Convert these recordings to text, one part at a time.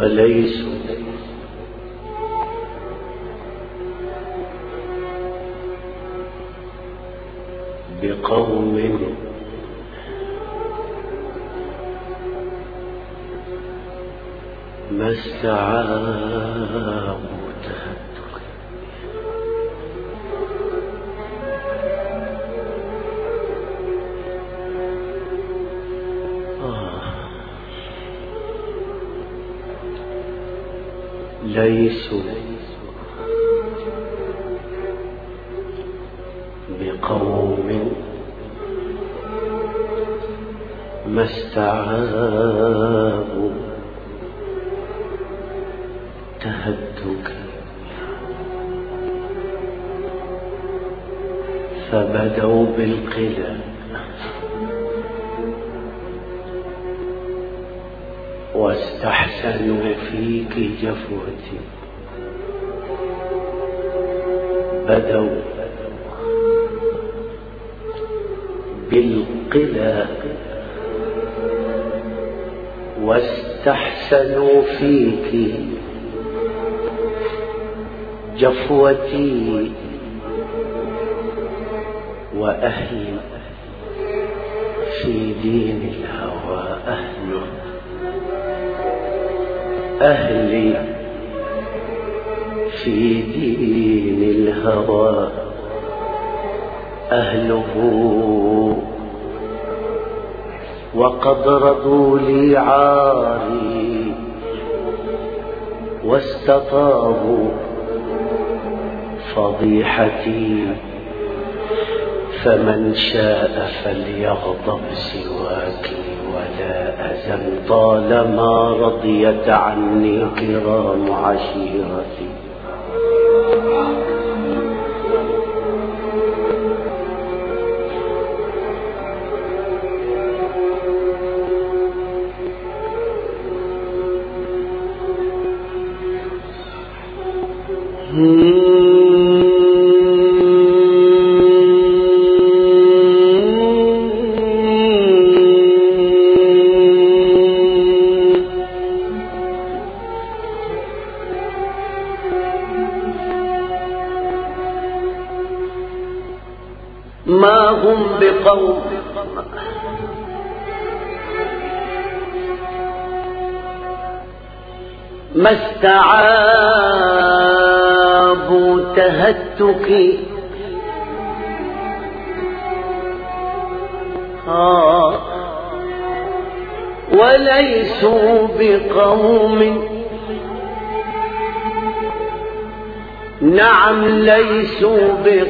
وليسوا بقوم ما استعابوا تهتك. ليسوا بقوم ما استعابوا تهتك، فبدوا بالقلى واستحسنوا فيك جفوتي. بدوا بالقلى واستحسنوا فيك جفوتي، وأهلي في دين الهوى أهله. أهلي في دين الهوى أهله، وقد رضوا لي عاري واستطابوا فضيحتي. فمن شاء فليغضب سواك ولا أزل، طالما رضيت عني كرام عشيرتي. ما هم بقوم ما استعابوا تهتك، وليسوا بقوم، نعم ليسوا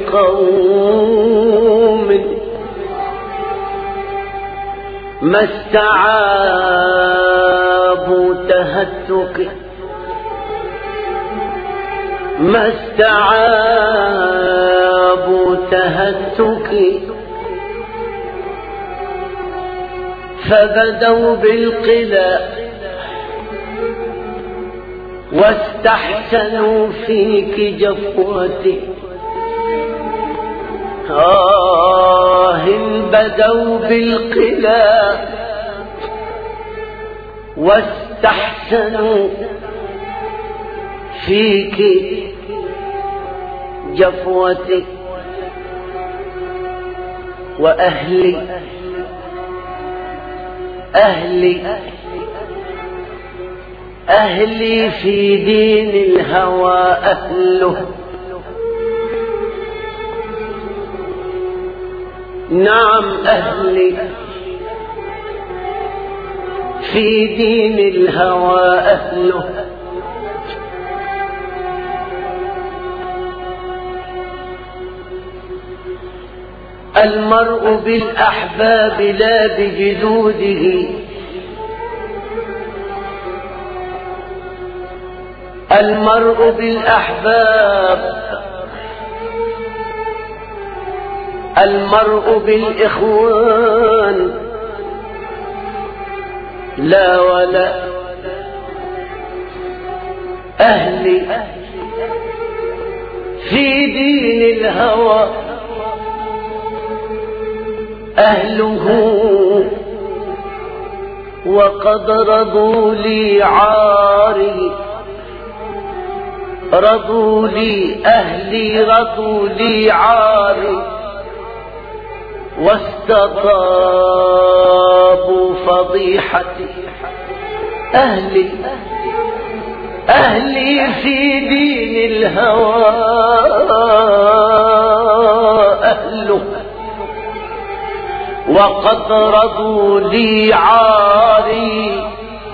بقوم ما استعابوا تهتك، ما استعابوا تهتك. فبدوا بالقلى واستحسنوا فيك جفوتي. بدوا بالقلى واستحسنوا فيك جفوتي. وأهلي أهلي في دين الهوى أهله. نعم أهلي في دين الهوى أهله. المرء بالأحباب لا بجدوده، المرء بالأحباب، المرء بالإخوان لا ولا. أهلي في دين الهوى أهله. وقد رضوا لي عاري، رضوا لي أهلي، رضوا لي عاري، واستطابوا فضيحتي. أهلي في دين الهوى أهله، وقد رضوا لي عاري،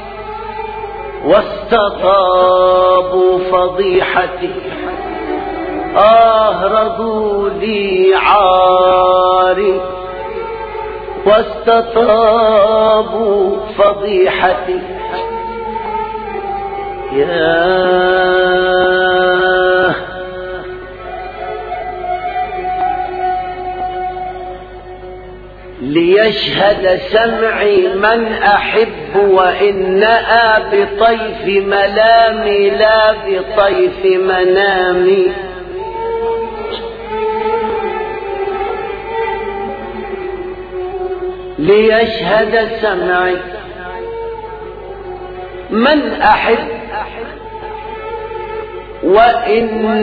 واستطابوا فضيحتي. رضوا لي عاري، واستطابوا فضيحتي. ليشهد سمعي من أحب، وإن بطيف ملامي لا بطيف منامي. ليشهد سمعي من أحب، وإن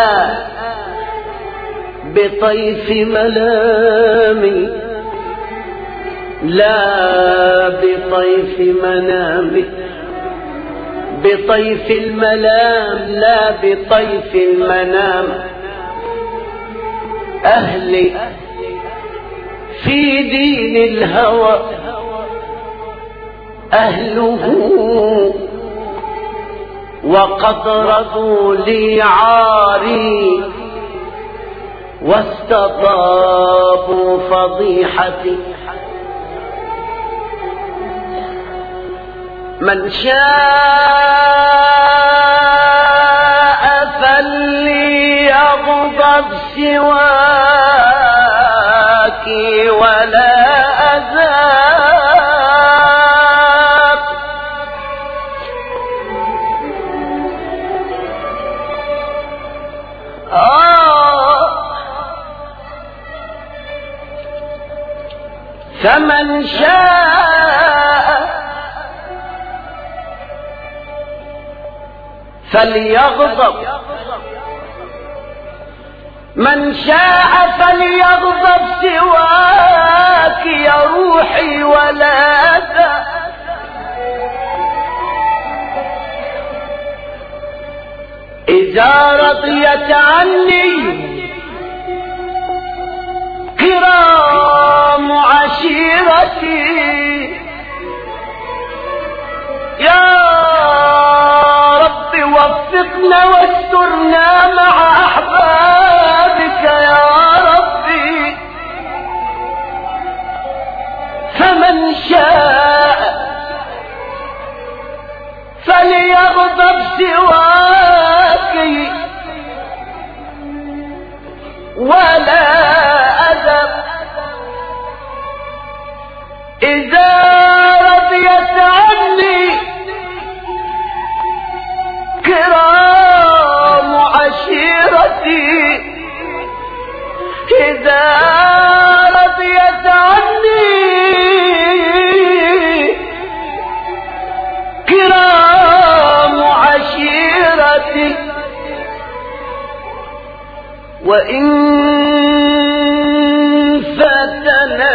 بطيف ملامي لا بطيف منامي. بطيف الملام لا بطيف المنام. أهلي في دين الهوى أهله، وقد رضوا لي عاري، واستطابوا فضيحتي. من شاء فليغضب سواك ولا أذاب. فمن شاء فليغضب، من شاء فليغضب سواك يا روحي ولا أذى. إذا رضيت عني كرام عشيرتي، يا وفقنا واسترنا مع أحبابك يا ربي. فمن شاء فليغضب سواك ولا أذب. إذا رضيت عني كرام عشيرتي، إذا رضيت عني كرام عشيرتي، وإن فتنا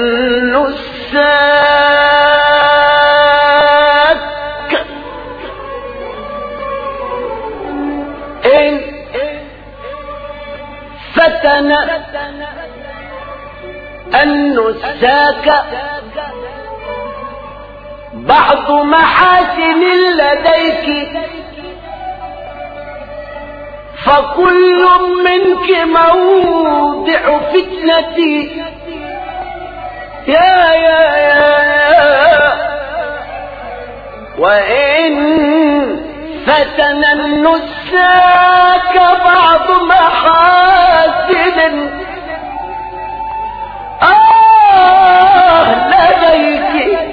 النساك إن فتنا النساك بعض محاسن لديك، فكل منك موضع فتنتي. يا وإن فتن النساك بعض محاسن لديك،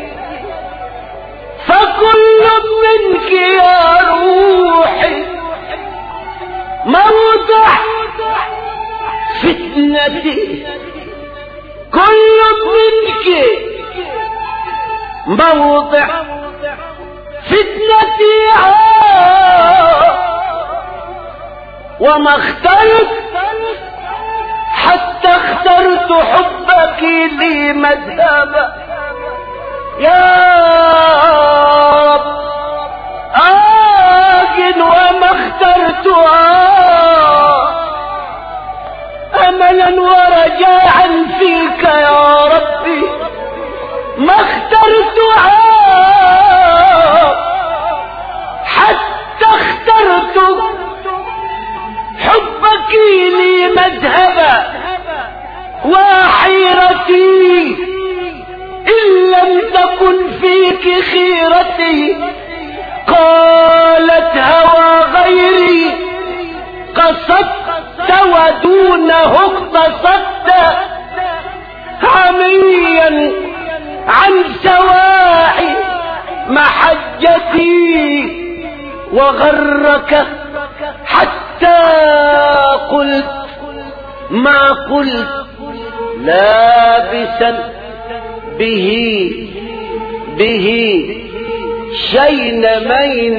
فكل منك يا روحي موضع فتنتي. كل منك موضع فتنتي وما اخترت حتى اخترت حبك لي مذهبا. يا رب آجن وما اخترتها املا ورجاعا فيك يا ربي، ما اخترتها حتى اخترت حبك لي مذهبا. وحيرتي إن لم تكن فيك خيرتي، قالت هوى غيري قصدت ودونه اقتصدت، عميا عن سواء محجتي وغرك حتى قلت ما قلت، لابسا به شين مين،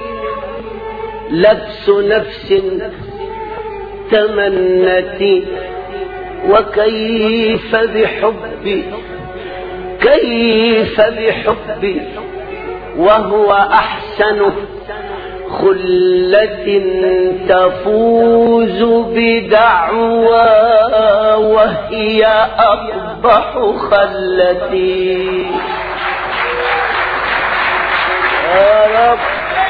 لبس نفس تمنتي. وكيف بحبي كيف بحبي وهو أحسن خلة تفوز بدعوى، وهي أقبح خلتي. يا رب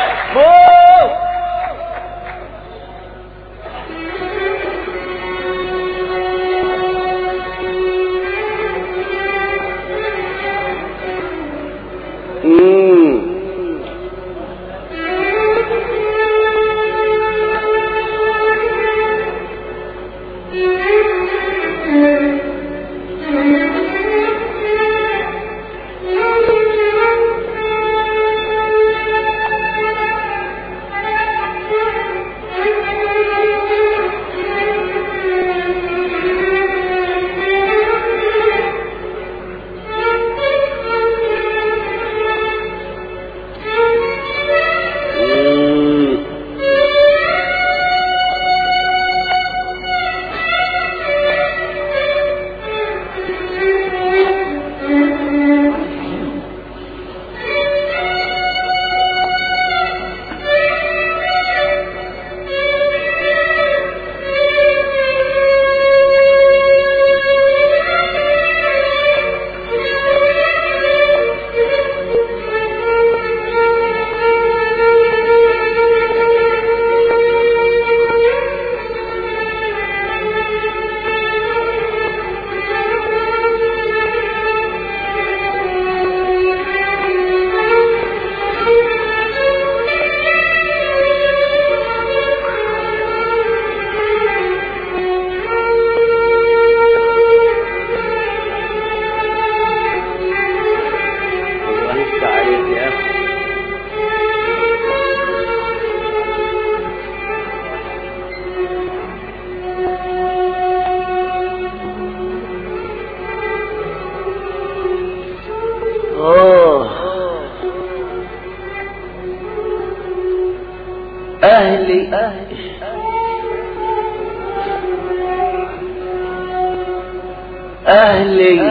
أهلي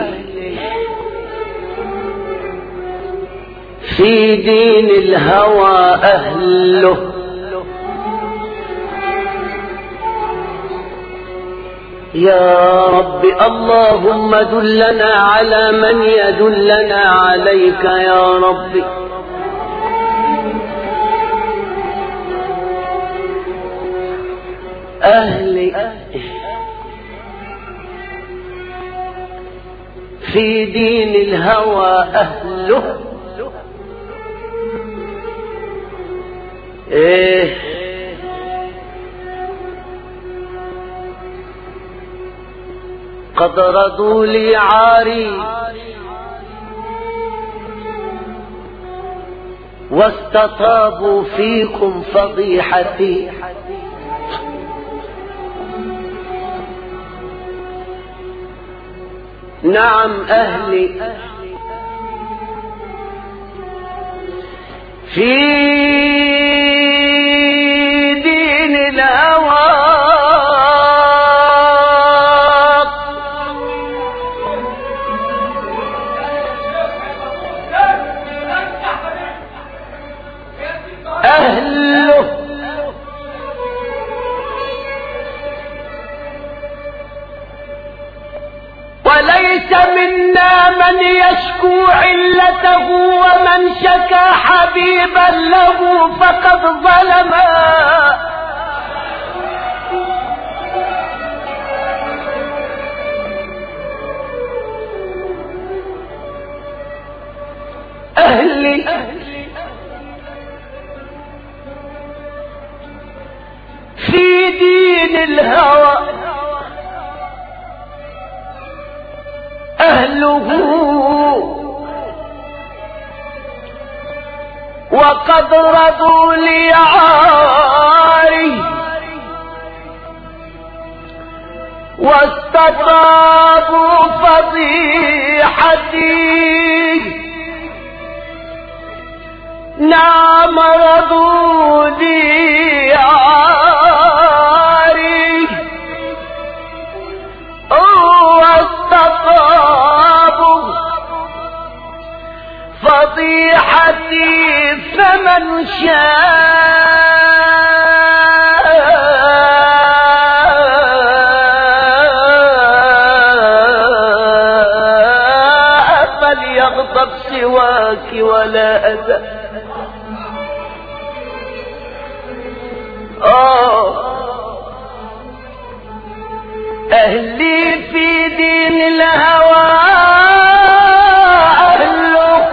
في دين الهوى أهله، يا رب اللهم دلنا على من يدلنا عليك يا رب. أهلي في دين الهوى أهله، قد رضوا لي عاري واستطابوا فيكم فضيحتي. نعم أهلي في دين الهوى أهله وليس منا من يشكو علته ومن شكا حبيبا له فقد ظلم أهلي في دين الهوى أهله وقد رضوا لعاري واستطابوا فضيحتي نعم رضوا لعاري واستطابوا فضيحتي فمن شاء فليغضب سواك ولا أذى أهلي في دين الهوى أهله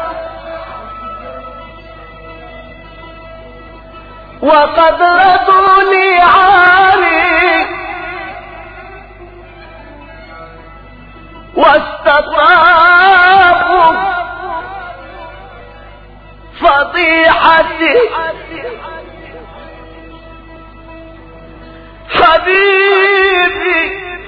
وقد رضوا لعاري واستطابوا فضيحتي حبيبي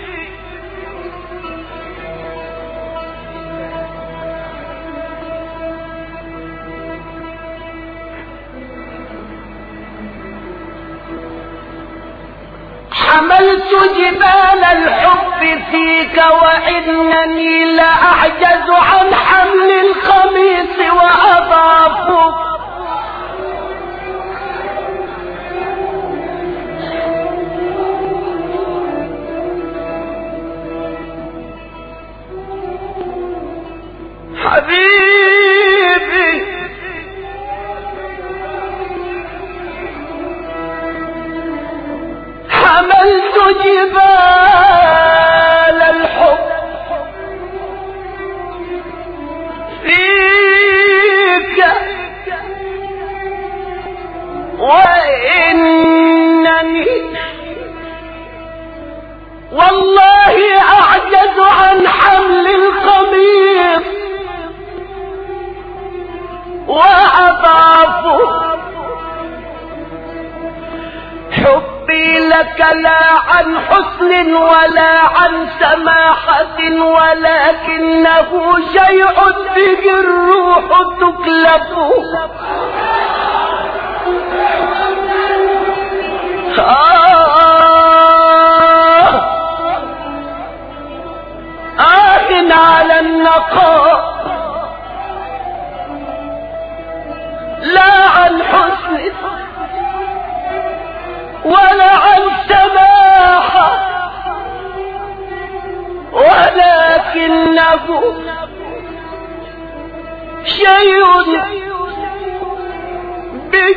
حملت جبال الحب فيك وإنني لأعجز عن حمل القميص وأضعف حبيبي حملت جبال الحب فيك وإنني والله أعجز عن حمل القميص وأضعف حبي لك لا عن حسن ولا عن سماحة ولكنه شيء به الروح تكلف على النقاء لا عن حسن ولا عن سماحة ولكنه شيء به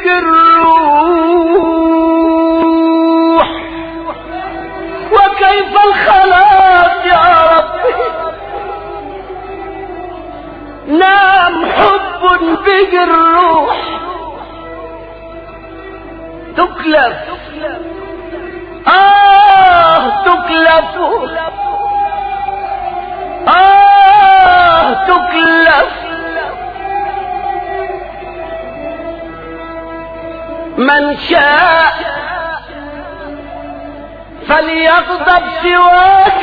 الروح وكيف الخلاص يا ربي نعم حب به الروح تكلف تكلف تكلف من شاء فليغضب سواك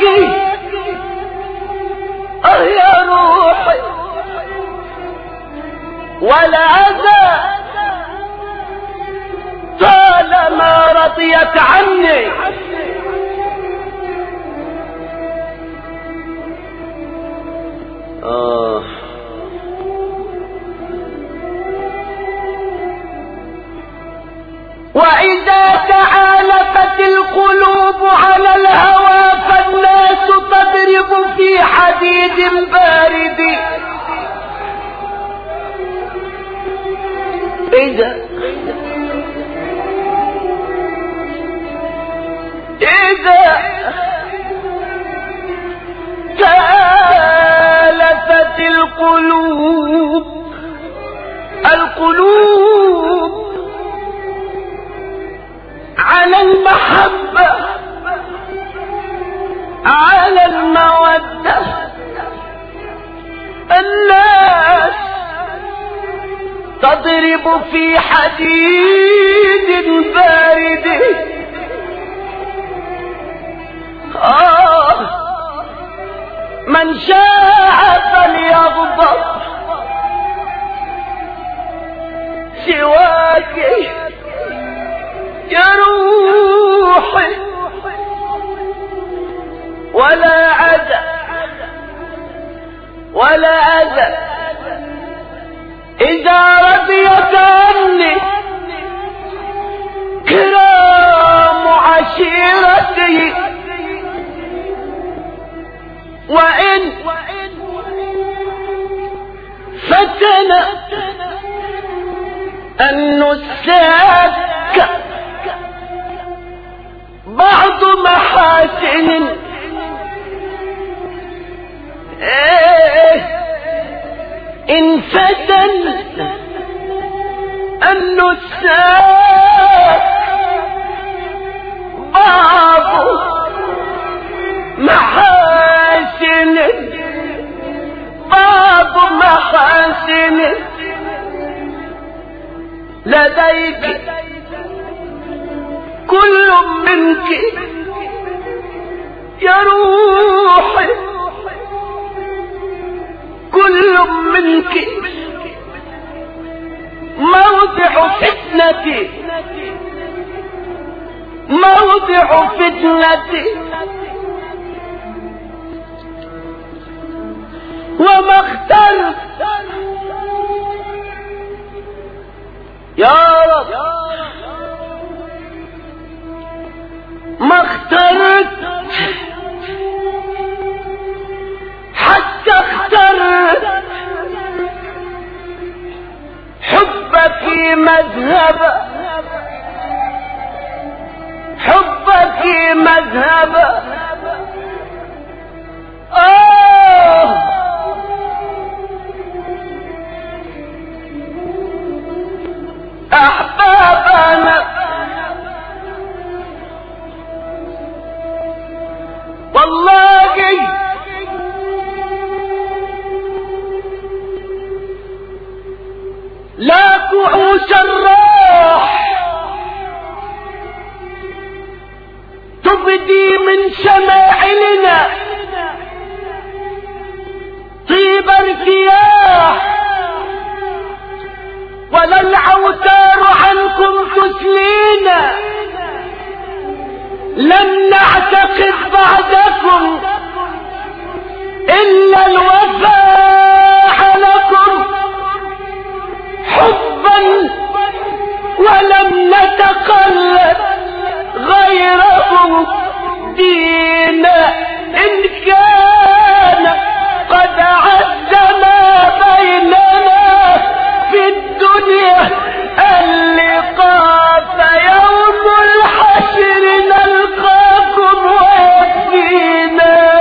يا روحي ولا أذى بعدت عني. وإذا تعالفت القلوب على الهوى فالناس تضرب في حديد بارد. إذا تآلفت القلوب على المحبة على المودة الناس تضرب في حديد بارد. من شاء فليغضب سواك يا روحي ولا عذى ولا أذى. إذا رضيت عني كرام عشيرتي وإن فتن النساك بعض محاسن إن فتن النساك بعض محاسن لديك كل منك يا روحي كل منك موضع فتنتي وما اخترت يا رب ما اخترت حتى اخترت حبك مذهب أحبابنا والله لا كعوس الراح تبدي من شمائلنا طيب ارتياح ولا العوتار عنكم تسلينا لن نعتقد بعدكم إلا الوفاء لكم حبا ولم نتقلد غيره دينا إن كان قد عز ما بيننا في الدنيا اللقاء فيوم الحشر نلقاكم ويكفينا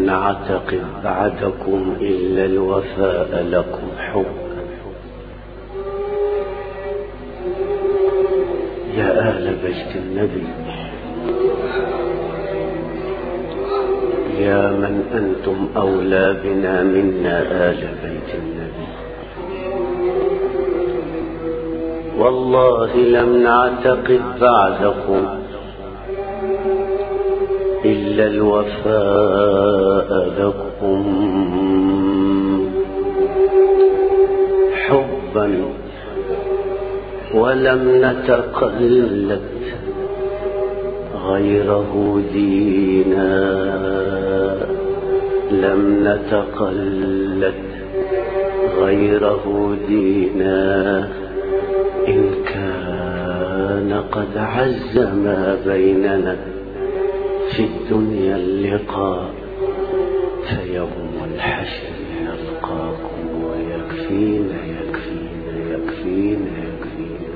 لم نعتقد بعدكم إلا الوفاء لكم حبا. يا أهل بيت النبي، يا من أنتم أولى بنا منا آل بيت النبي، والله لم نعتقد بعدكم إلا الوفاء لكم حبا، ولم نتقلد غيره دينا، لم نتقلد غيره دينا. إن كان قد عز ما بيننا في الدنيا اللقاء، فيوم الحشر يلقاكم ويكفينا يكفينا يكفينا يكفينا.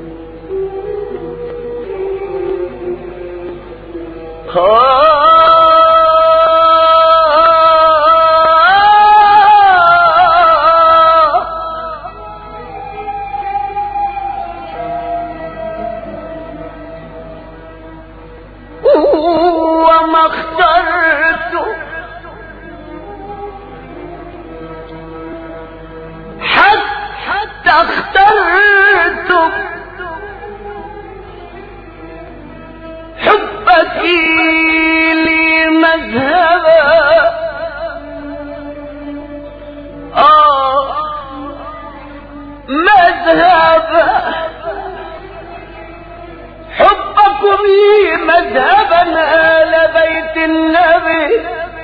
وما اخترت حتى اخترت حبك لي مذهبا. مذهبا حبكم لي مذهبا آل بيت النبي.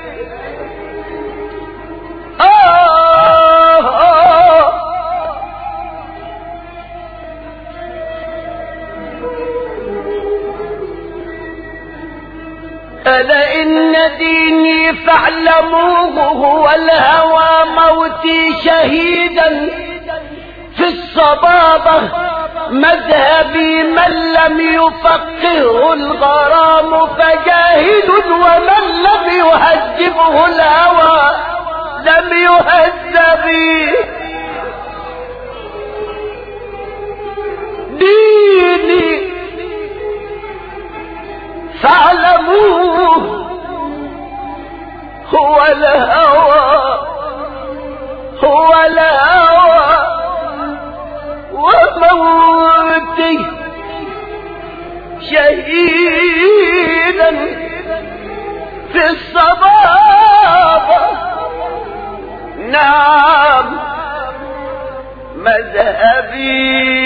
ألا إن ديني فاعلموه هو الهوى، موتي شهيدا في الصبابة، مذهبي من لم يفقهه الغرام فجاهل، ومن لم يهذبه الهوى لم يهذب. ديني فاعلموه هو الهوى، هو الهوى، وموتي شهيدا في الصبابة. نعم مذهبي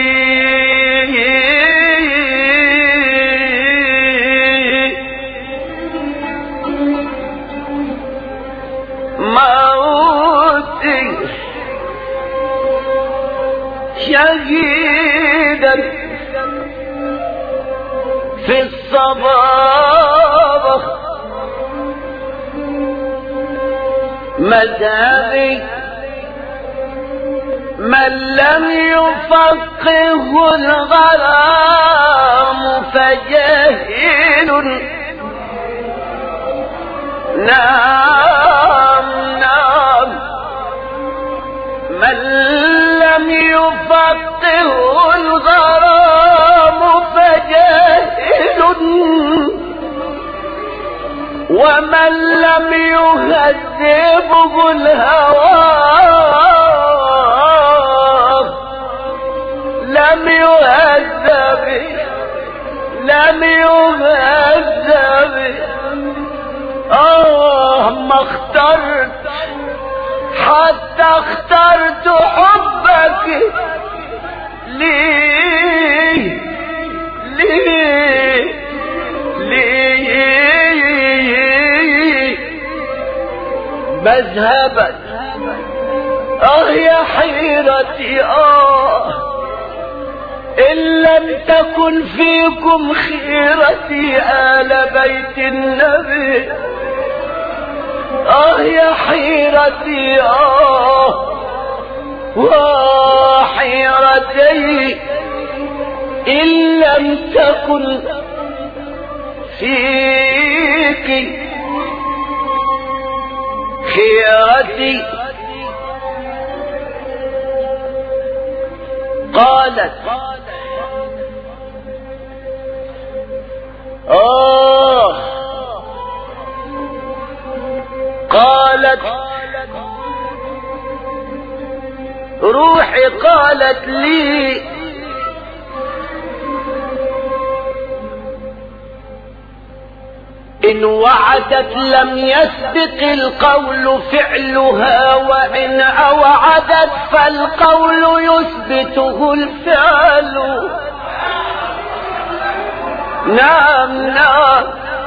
موتي شهيدا في الصبابة، مذهبي من لم يفقه الغرام فجاهل. نعم نعم من لم يفقه الغرام فجاهل، ومن لم يهذبه الهوى لم يهذب، لم يهذب. ما اخترت حتى اخترت حبك ليه ليه ليه مذهبك. يا حيرتي إن لم تكن فيكم خيرتي آل بيت النبي. يا حيرتي وحيرتي إن لم تكن فيك خيرتي. قالت قالت روحي قالت لي إن وعدت لم يسبق القول فعلها، وإن أوعدت فالقول يثبته الفعل. نعم نعم،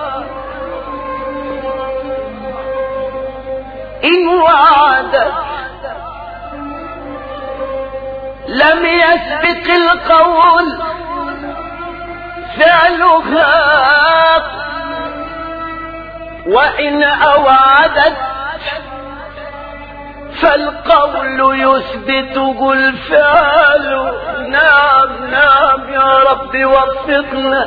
إن وعدت لم يسبق القول فعلها، وإن أوعدت فالقول يثبته الفعل. نعم نعم يا رب وفقنا.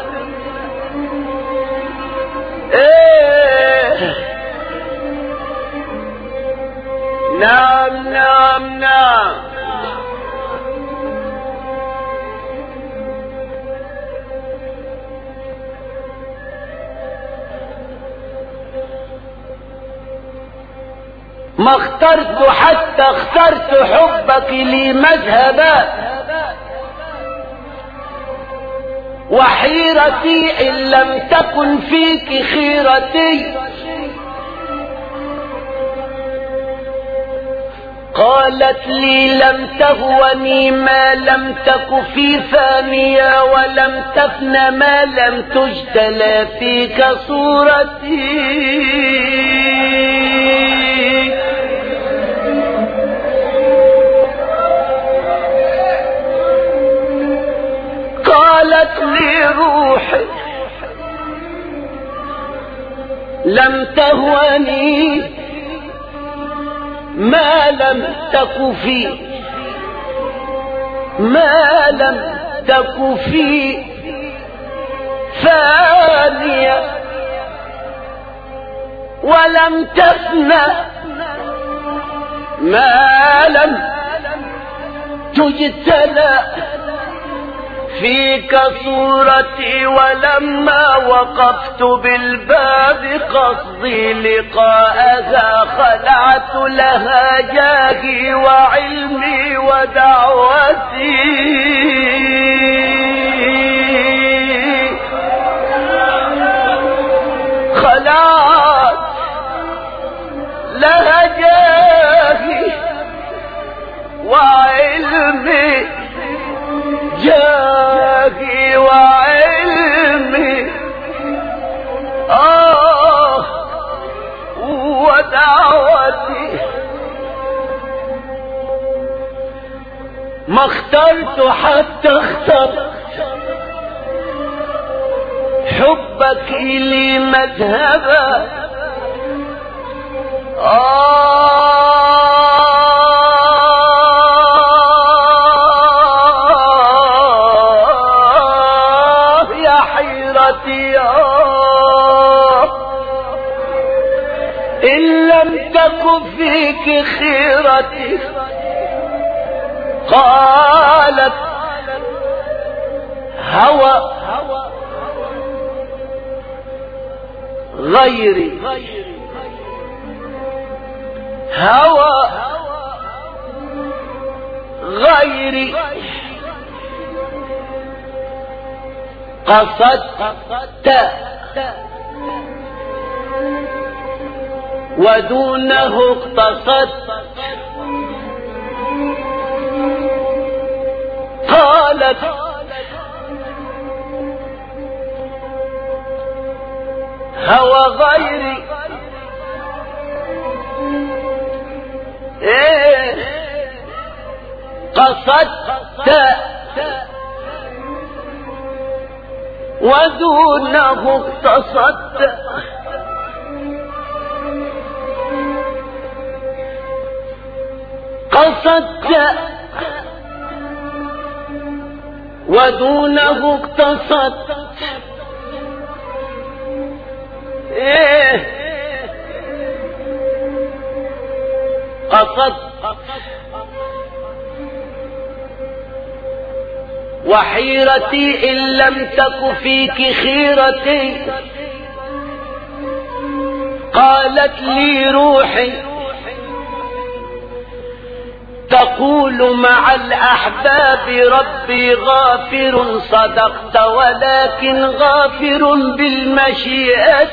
نعم نعم نعم. ما اخترت حتى اخترت حبك لي مذهبا، وحيرتي إن لم تكن فيك خيرتي. قالت لي لم تهوني ما لم تك في ثانية، ولم تفن ما لم تجتلى فيك صورتي. قالت لي روحي لم تهوني ما لم تك في، ما لم تك في ثانية، ولم تفنى ما لم تجتلى فيك صورتي. ولما وقفت بالباب قصدي لقاءها، خلعت لها جاهي وعلمي ودعوتي. خلعت لها جاهي وعلمي، جاهي وعلمي ودعوتي. ما اخترت حتى اخترت حبك لي مذهبا. يا حيرتي إن لم تك فيك خيرتي. قالت هوى غيري، هوى غيري، قصدت ودونه اقتصدت. قالت هوى غيري، قصدت ودونه اقتصدت. قصدت ودونه اقتصدت. قصدت وحيرتي إن لم تك فيك خيرتي. قالت لي روحي تقول مع الأحباب ربي غافر. صدقت ولكن غافر بالمشيئة.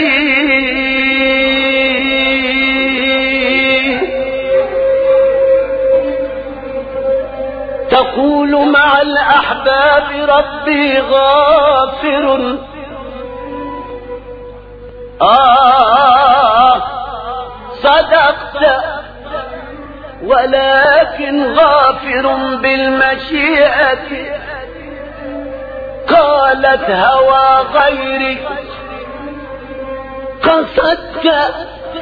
تقول مع الأحباب ربي غافر. صدقت ولكن غافر بالمشيئة. قالت هوى غيرك قصدت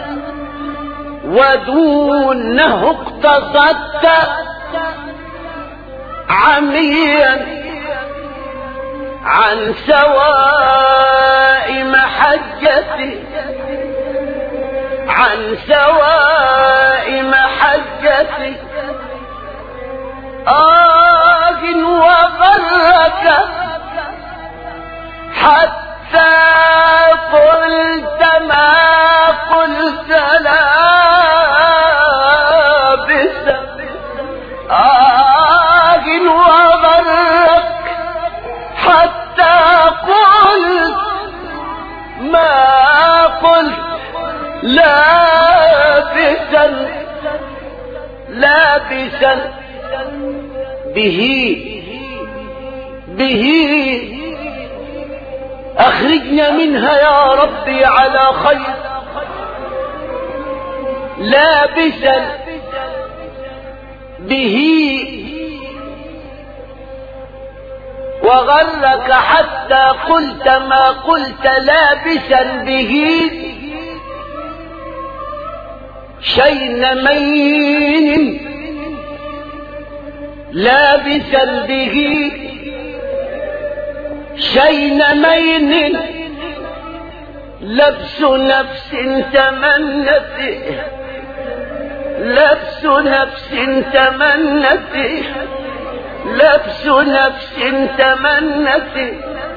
ودونه اقتصدت. عميا عن سواء محجتي عن سواء محجتي. وغرك حتى قلت ما قلت لابسا. وغرك حتى قلت ما قلت لابسا. لابسا به أخرجنا منها يا ربي على خير. لابسا به وغرك حتى قلت ما قلت لابسا به. شين مين لابسا به. شين مين لبس نفس تمنته. لبس نفس تمنته. لبس نفس تمنته.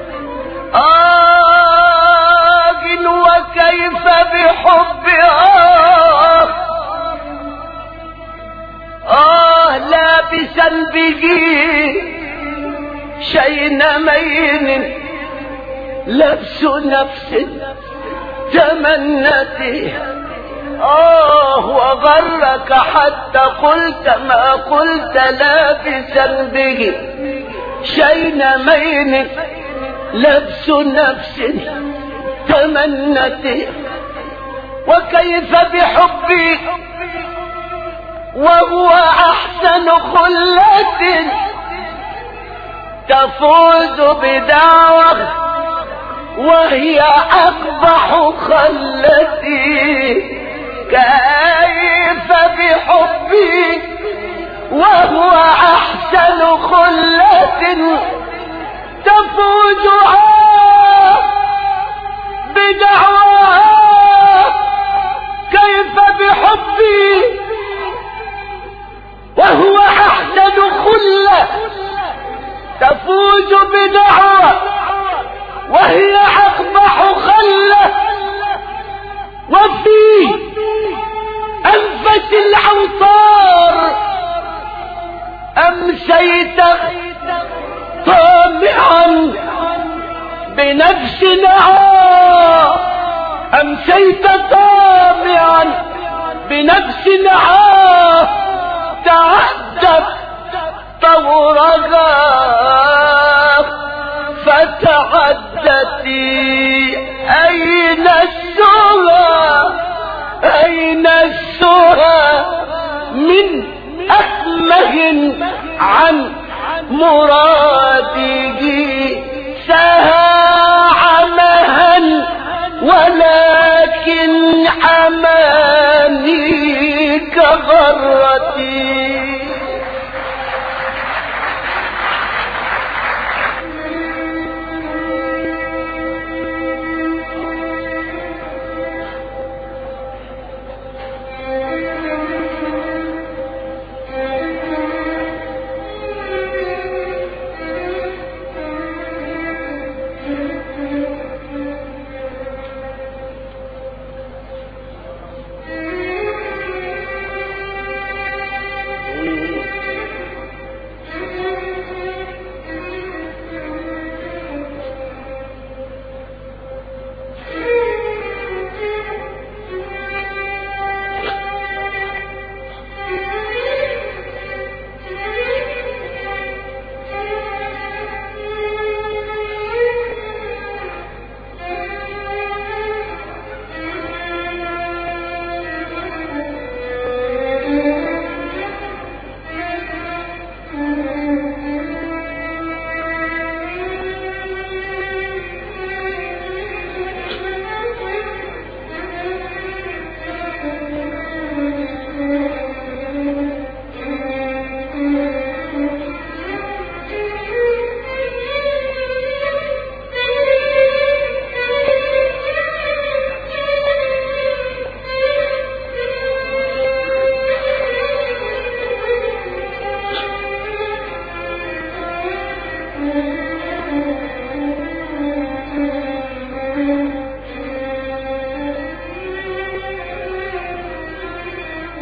وكيف بحبها لابسا به. شين مين لبس نفس تمنته. وغرك حتى قلت ما قلت لابسا به. شين مين لبس نفس تمنته. وكيف بحبي وهو أحسن خلة تفوز بدعوة وهي أقبح خلتي. كيف بحبي وهو أحسن خلة تفوزها بدعواها. كيف بحبي وهو أحسن خلة تفوز بدعوى وهي أقبح خلة. وفي أنفس الأوطار أمسيت طامعا بنفس نعاء. أمسيت طامعا بنفس نعاء. تعدت طورها فتعدتي. أين السهى أين السهى من أكمه عن مراده. سهى عمها ولكن حماني كغرتي.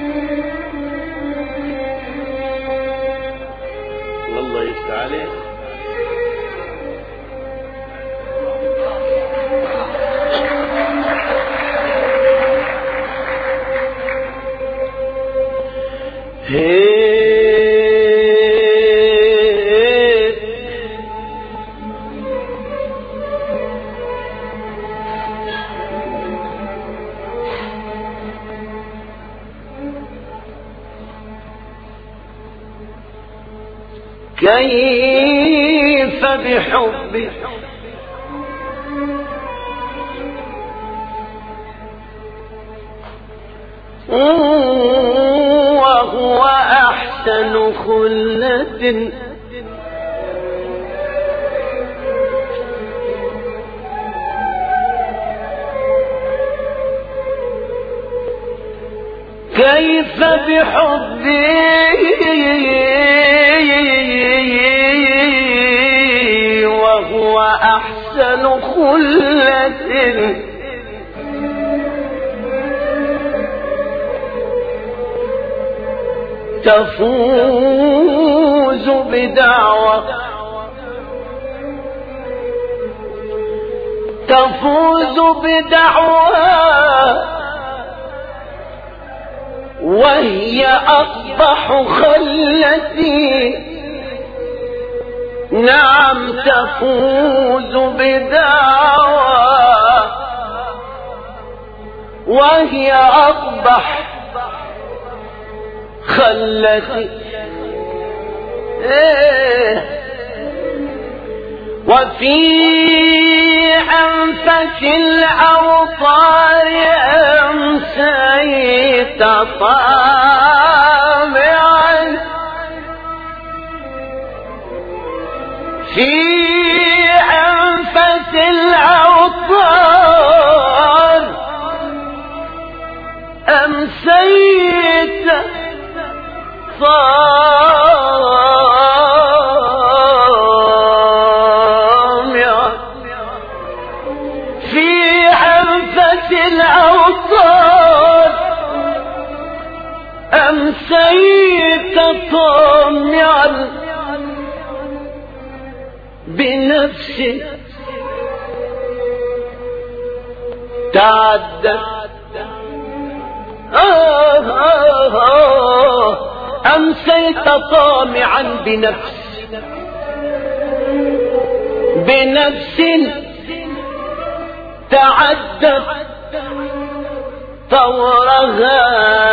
الله يفتح عليك. كيف بحبك وهو أحسن خلة كيف بحبك وهو أحسن خلة تفوز بدعوى وهي أقبح خلتي. نعم تفوز بدعوى وهي أقبح خلتي. وفي أنفس الأوطار أمسيت طامعا في أنفس الأوطار أمسيت طامعا في أنفس الأوطار أمسيت طامعا بنفسي تعدت. أمسيت طامعا بنفس تعدت طورها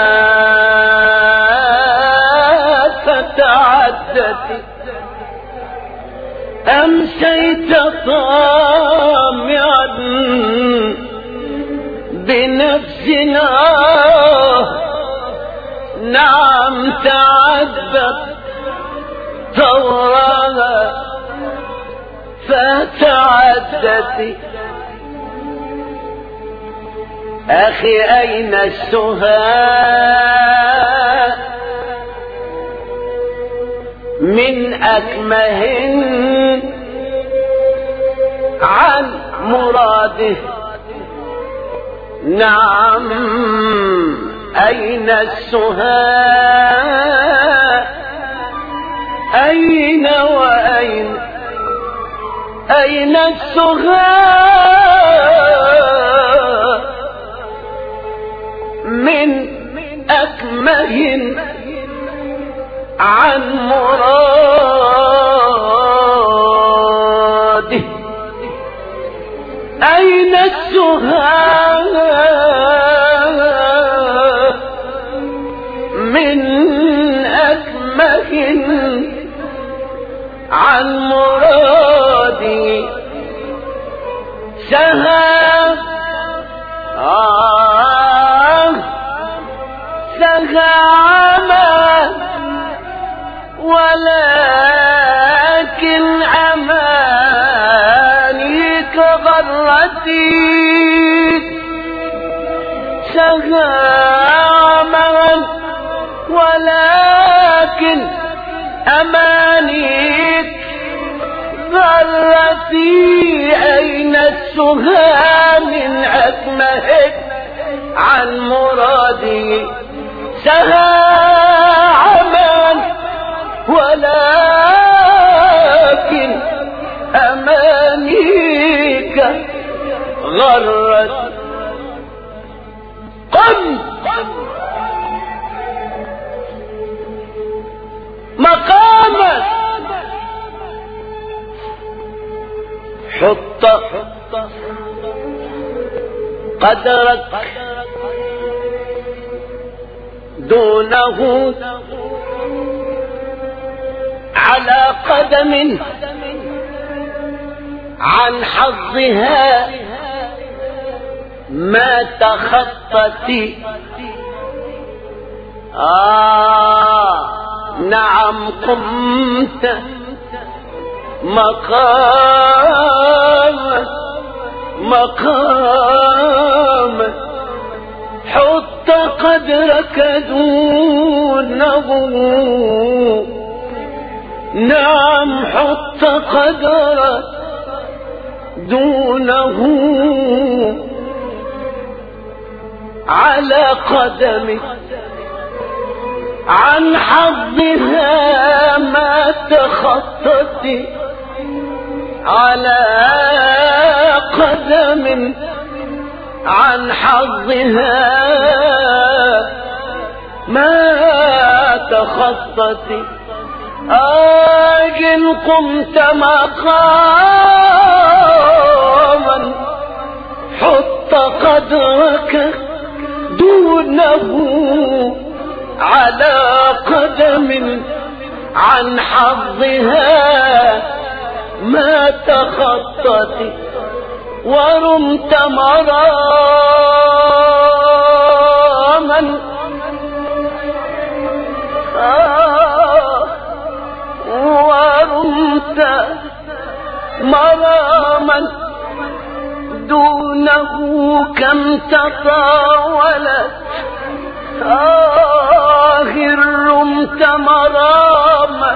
فتعدت. أمسيت طامعا بنفسنا نعم تعدت طورها فتعدت. أخي أين السهاء من أكمه عن مراده. نعم أين السهاء أين وأين أين السهاء من أكمه عن مراده. أين السهاء من أكمه عن مرادي. سهى عمى ولكن أمانيك غرتي. سهى عمى ولكن أمانيك غرتي. أين السهى من أكمهك عن مرادي. سها عمان ولكن أمانيك غرت. قم مقامك، حط قدرك دونه على قدم عن حظها ما تخطت. نعم قمت مقام حط قدرك دونه. نعم حط قدرك دونه على قدمك عن حظها ما تخطت. على قدم عن حظها ما تخطت. إن قمت مقاما حط قدرك دونه على قدم عن حظها ما تخطت. ورمت مراما ورمت مراما دونه كم تطاولت. رمت مراما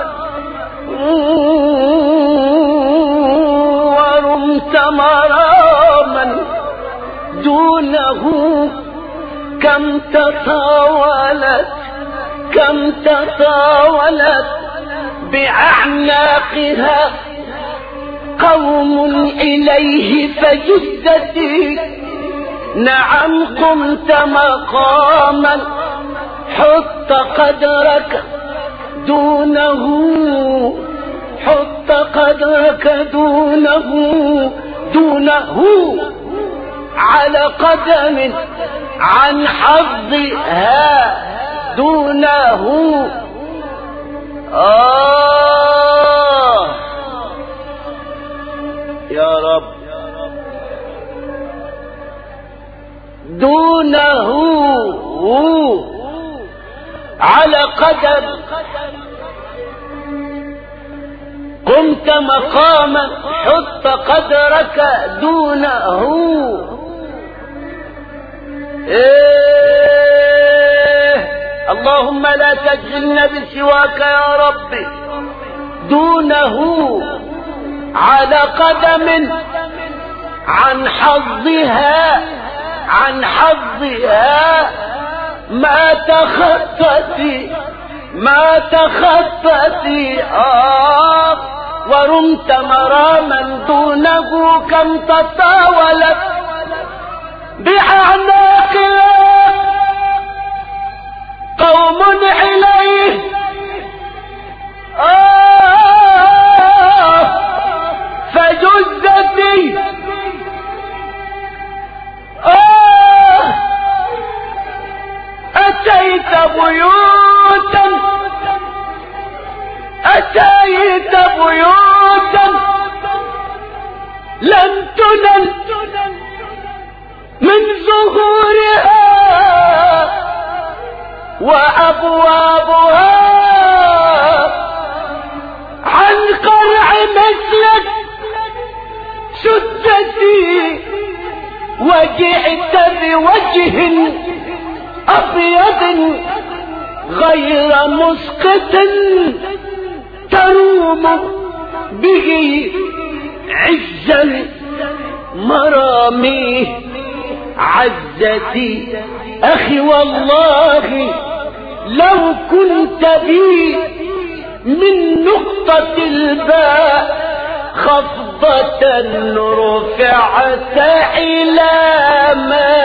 ورمت مراما دونه كم تطاولت. كم تطاولت بأعناقها قوم إليه فجدتي. نعم قمت مقاما حط قدرك دونه. حط قدرك دونه على قدم عن حظها دونه. يا رب دونه على قدم. قمت مقاما حط قدرك دونه. اللهم لا تجعلنا بسواك يا ربي. دونه على قدم عن حظها عن حظها ما تخطت ما تخطت. ورمت مراما دونه كم تطاولت بأعناقها قوم إليه فجزتي. أتيت بيوتا أتيت بيوتا لم تنل من ظهورها وأبوابها عن قرع مثلك سدتي. وجئت بوجه أبيض غير مسقط تروم به عزا مراميه. عزتي أخي والله لو كنت بي من نقطة الباء خفضة رفعت إلى ما